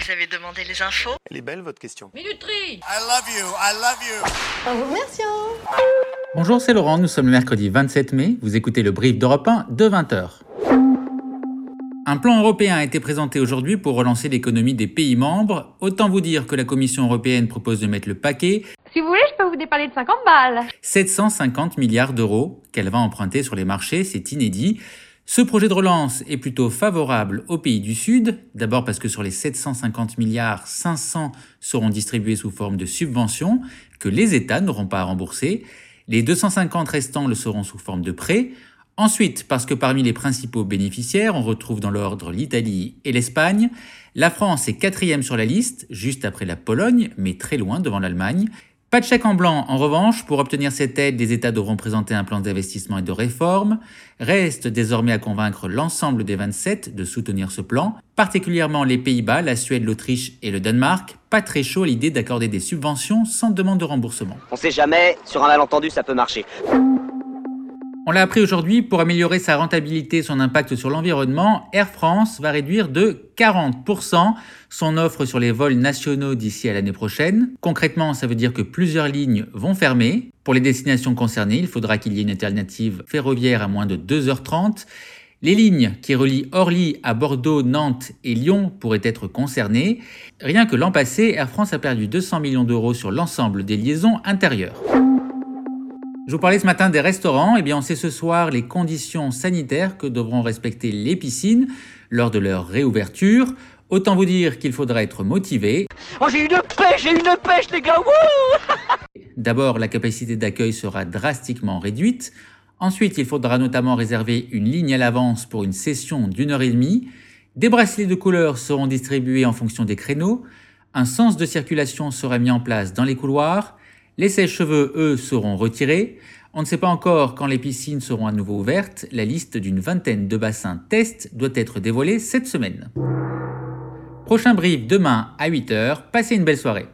Vous avez demandé les infos? Elle est belle votre question. Minuterie. I love you, I love you. En vous remerciant. Bonjour, c'est Laurent, nous sommes le mercredi 27 mai, vous écoutez le brief d'Europe 1 de 20h. Un plan européen a été présenté aujourd'hui pour relancer l'économie des pays membres. Autant vous dire que la Commission européenne propose de mettre le paquet. Si vous voulez, je peux vous déparler de 50 balles. 750 milliards d'euros qu'elle va emprunter sur les marchés, c'est inédit. Ce projet de relance est plutôt favorable aux pays du Sud. D'abord parce que sur les 750 milliards, 500 seront distribués sous forme de subventions que les États n'auront pas à rembourser. Les 250 restants le seront sous forme de prêts. Ensuite, parce que parmi les principaux bénéficiaires, on retrouve dans l'ordre l'Italie et l'Espagne. La France est 4e sur la liste, juste après la Pologne, mais très loin devant l'Allemagne. Pas de chèque en blanc, en revanche, pour obtenir cette aide, les États devront présenter un plan d'investissement et de réforme. Reste désormais à convaincre l'ensemble des 27 de soutenir ce plan, particulièrement les Pays-Bas, la Suède, l'Autriche et le Danemark, pas très chaud à l'idée d'accorder des subventions sans demande de remboursement. On sait jamais, sur un malentendu ça peut marcher. On l'a appris aujourd'hui, pour améliorer sa rentabilité et son impact sur l'environnement, Air France va réduire de 40% son offre sur les vols nationaux d'ici à l'année prochaine. Concrètement, ça veut dire que plusieurs lignes vont fermer. Pour les destinations concernées, il faudra qu'il y ait une alternative ferroviaire à moins de 2h30. Les lignes qui relient Orly à Bordeaux, Nantes et Lyon pourraient être concernées. Rien que l'an passé, Air France a perdu 200 millions d'euros sur l'ensemble des liaisons intérieures. Je vous parlais ce matin des restaurants. On sait ce soir les conditions sanitaires que devront respecter les piscines lors de leur réouverture. Autant vous dire qu'il faudra être motivé. Oh j'ai une pêche les gars, wouh. D'abord, la capacité d'accueil sera drastiquement réduite. Ensuite, il faudra notamment réserver une ligne à l'avance pour une session d'1h30. Des bracelets de couleur seront distribués en fonction des créneaux. Un sens de circulation sera mis en place dans les couloirs. Les sèche-cheveux, eux, seront retirés. On ne sait pas encore quand les piscines seront à nouveau ouvertes. La liste d'une vingtaine de bassins test doit être dévoilée cette semaine. Prochain brief demain à 8h. Passez une belle soirée.